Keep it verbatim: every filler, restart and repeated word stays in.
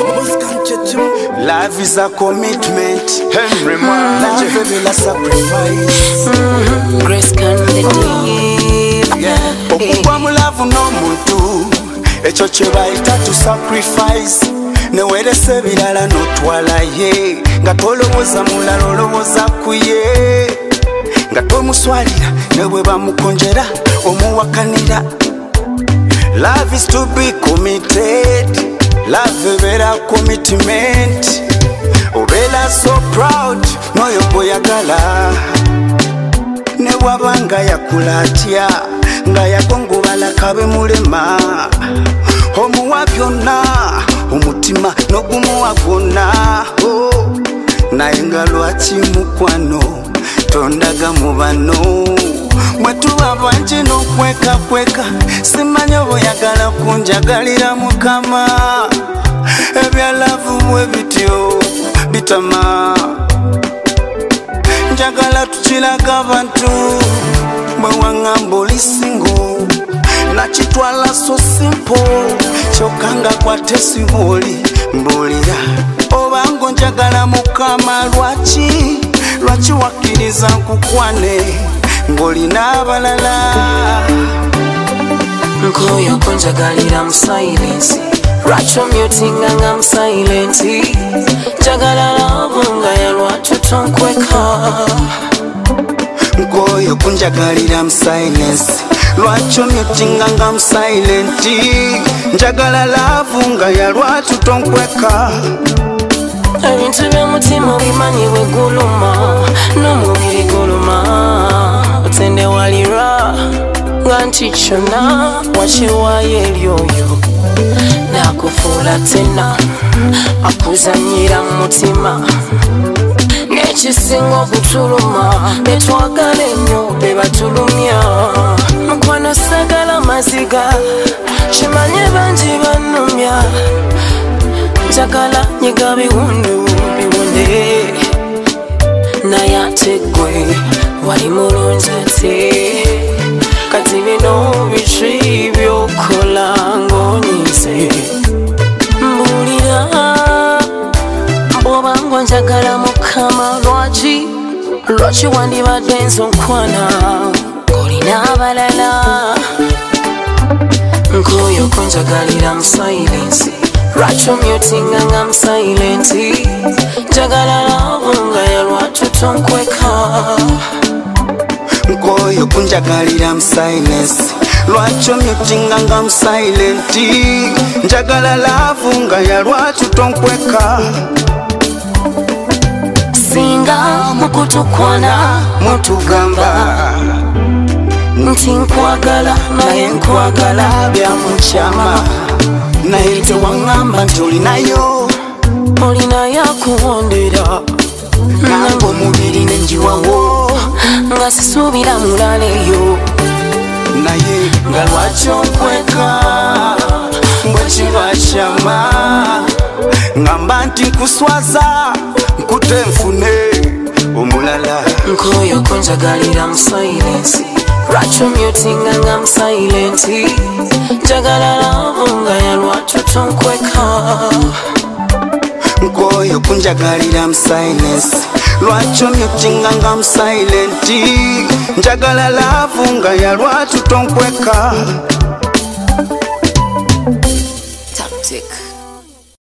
Life is a commitment. Henry Man. Life is a sacrifice. Grace can believe. Okugwa mu love n'omuntu ekyo kye bayita to sacrifice. Newerese ebirala n'otwala ye nga tolowooza mulala olowooza ku ye nga tomuswalira ne bwe bamukonjera omuwakanira. Love is to be committed. Love ebeera commitment. Obeera so proud n'oyo gw'oyagala ne bw'aba nga yakula atya nga yakongobala kabe mulema omuwa byonna omutima n'ogumuwa gwonna oh. Naye nga lwaki mukwano tondaga mu bano mwe tuba bangi n'okwekakweka simanyi oba oyagala kunjagalira Mukama ebyalavu bwe bityo bitama njagala tukiraga abantu bwe waŋŋamba oli singo nakitwala so simple kyokka nga kwate sibooli mbuulira oba ngo njagala Mukama lwaki lwaki wakkiriza nkukwane ng'olina abalala nkoyo konjagalira mu silence lwaki omyutinga nga mu silence njagala love nga yalwaki tonkweka nkoyo kunjagalira mu silence lwaki omyutinga nga mu silent njagala love nga yalwaki tonkweka ebintu by'omutima obimanyi bwe guluma n'omubiri guluma otendewalirwa nga nti kyonna wakiwaayo ebyoyo nakufuula tena akuzanyira mu mutima n'ekisinga okutuluma betwagala ennyo be batulumya mukwano sagala maziga kimanye bangi bannumya njagala nyiga biwundu biwunde naye ate ggwe wali mulungi ate kati bino biki byokola ng'onyize mbuulira bw'oba ngo njagala Mukama lwaki lwaki wandibadde nzonkwana ng'olina abalala nkoyo konjagalira mu silence lwaki omyutinga nga mu silent njagala love nga yalwaki tonkweka nkoyo kunjagalira mu silence lwaki omyutinga nga mu silent njagala love nga yalwaki tonkweka singa mukutukwana mutugamba nti nkwagala naye nkwagala byamukyama naye tewaŋŋamba nti olinayo olinayo akuwondera nange omubiri nenjiwawo nga sisuubira mulala eyo naye nga lwaki onkweka bwe kiba kyama ŋŋamba nti nkuswaza nkute nfune omulala nkoyo konjagalira mu silence lwaki omyutinga nga mu silent njagala love nga yalwaki tonkweka nkoyo kunjagalira mu silence lwaki omyutinga nga mu silent njagala love nga yalwaki tonkweka Tactic.